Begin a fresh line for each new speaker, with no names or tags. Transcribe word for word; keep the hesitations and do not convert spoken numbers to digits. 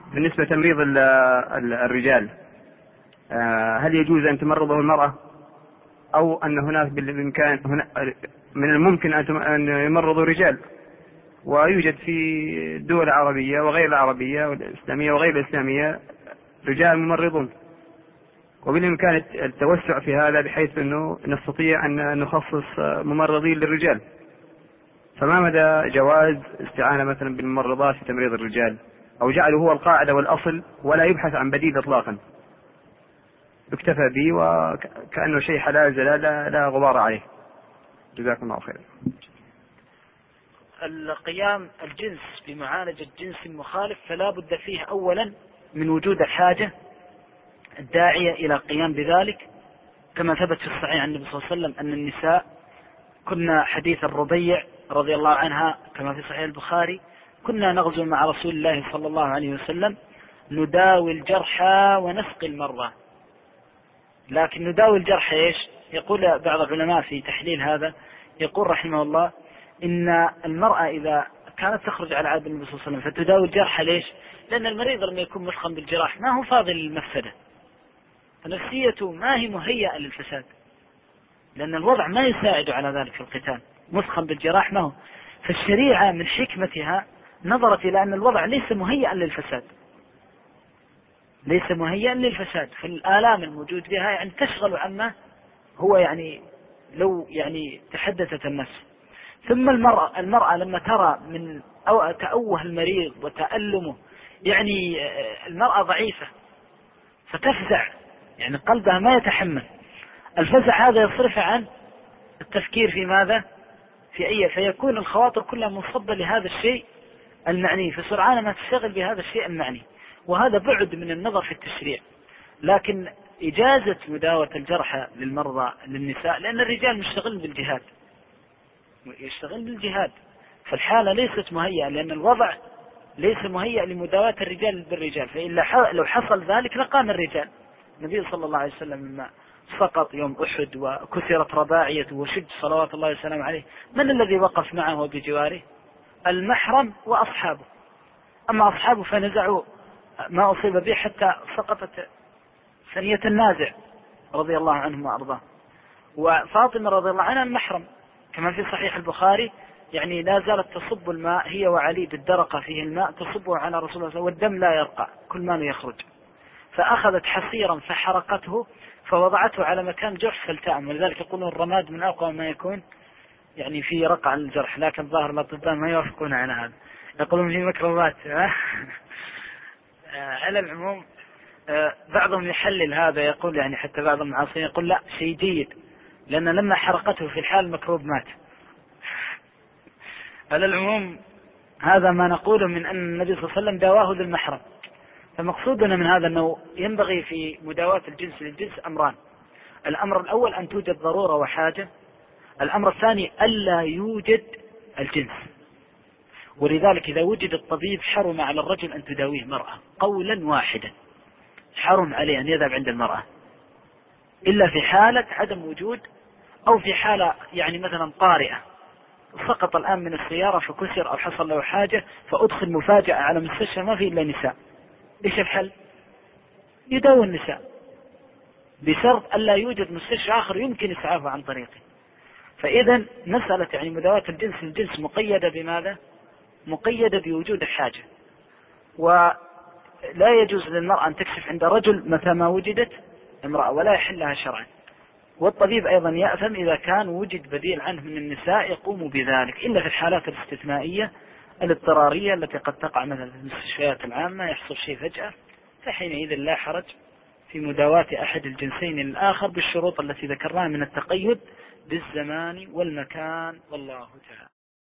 بالنسبة لتمريض الرجال، هل يجوز أن تمرضه المرأة، أو أن هناك بالإمكان هنا من الممكن أن يمرضوا رجال؟ ويوجد في الدول العربية وغير العربية والإسلامية وغير الإسلامية رجال ممرضون، وبالإمكان التوسع في هذا بحيث أنه نستطيع أن نخصص ممرضين للرجال. فما مدى جواز استعانة مثلا بالممرضات في تمريض الرجال، أو جعله هو القاعدة والأصل ولا يبحث عن بديل إطلاقا، يكتفى به وكأنه شيء حلال لا, لا, لا غبار عليه؟ جزاكم الله خير.
القيام الجنس بمعالجة جنس مخالف فلا بد فيه أولا من وجود الحاجة الداعية إلى القيام بذلك، كما ثبت في الصحيح عن النبي صلى الله عليه وسلم أن النساء كنا حديث الربيع رضي الله عنها كما في صحيح البخاري كنا نغزو مع رسول الله صلى الله عليه وسلم نداوي الجرحى ونسقي المرضى. لكن نداوي الجرحى ايش؟ يقول بعض العلماء في تحليل هذا، يقول رحمه الله إن المرأة إذا كانت تخرج على عهد النبي صلى الله عليه وسلم فتداوي الجرحى ليش؟ لأن المريض لما يكون مسخن بالجراح ما هو فاضل للمفسدة، فنفسيته ما هي مهيئة للفساد، لأن الوضع ما يساعد على ذلك في القتال، مسخن بالجراح ما هو. فالشريعة من حكمتها نظرت إلى أن الوضع ليس مهيئا للفساد، ليس مهيئا للفساد، فالآلام الموجود بها يعني تشغل عما هو يعني لو يعني تحدثت النفس. ثم المرأة, المرأة لما ترى من أو تأوه المريض وتألمه، يعني المرأة ضعيفة فتفزع، يعني قلبها ما يتحمل الفزع هذا، يصرف عن التفكير في ماذا؟ في أي، فيكون الخواطر كلها منصبة لهذا الشيء المعني، فسرعان ما تشتغل بهذا الشيء المعني، وهذا بعد من النظر في التشريع. لكن إجازة مداوة الجرحى للمرضى للنساء، لأن الرجال مشتغل بالجهاد يشتغل بالجهاد، فالحالة ليست مهيئة، لأن الوضع ليس مهيئ لمداواة الرجال بالرجال، فإلا لو حصل ذلك لقام الرجال. النبي صلى الله عليه وسلم لما سقط يوم أحد وكسرت رباعيته وشج صلوات الله وسلامه عليه، من الذي وقف معه بجواره؟ المحرم وأصحابه. أما أصحابه فنزعوا ما أصيب به حتى سقطت ثنية النازع رضي الله عنهم وأرضاه. وفاطمة رضي الله عنها المحرم كما في صحيح البخاري، يعني لا زالت تصب الماء هي وعلي بالدرقة فيه الماء تصبه على رسول الله والدم لا يرقع كل ما يخرج، فأخذت حصيرا فحرقته فوضعته على مكان جرح فالتأم. ولذلك يقولون الرماد من أقوى ما يكون يعني في رقع الجرح، لكن ظاهر الأطباء ما يوافقون على هذا، يقولون في ميكروبات. على العموم بعضهم يحلل هذا، يقول يعني حتى بعض المعاصرين يقول لا شيء جيد، لأن لما حرقته في الحال الميكروب مات. على العموم هذا ما نقوله من أن النبي صلى الله عليه وسلم داواه للمحرم. فمقصودنا من هذا أنه ينبغي في مداواة الجنس للجنس أمران: الأمر الأول أن توجد ضرورة وحاجة، الأمر الثاني ألا يوجد الجنس. ولذلك إذا وجد الطبيب حرم على الرجل أن تداويه مرأة قولا واحدا، حرم عليه أن يذهب عند المرأة إلا في حالة عدم وجود، أو في حالة يعني مثلا طارئة، سقط الآن من السيارة فكسر أو حصل له حاجة فأدخل مفاجأة على مستشفى ما فيه إلا نساء، إيش الحل؟ يداوي النساء بشرط ألا يوجد مستشفى آخر يمكن إسعافه عن طريقه. فإذا مسألة يعني مداواة الجنس الجنس مقيدة بماذا؟ مقيدة بوجود الحاجة، ولا يجوز للمرأة أن تكشف عند رجل متى ما وجدت امرأة، ولا يحل لها شرعا. والطبيب أيضا يأثم إذا كان وجد بديل عنه من النساء يقوم بذلك، إلا في الحالات الاستثنائية الاضطرارية التي قد تقع مثلا في المستشفيات العامة، يحصل شيء فجأة، فحينئذ لا حرج في مداواة أحد الجنسين الآخر بالشروط التي ذكرناها من التقيد بالزمان والمكان، والله تعالى.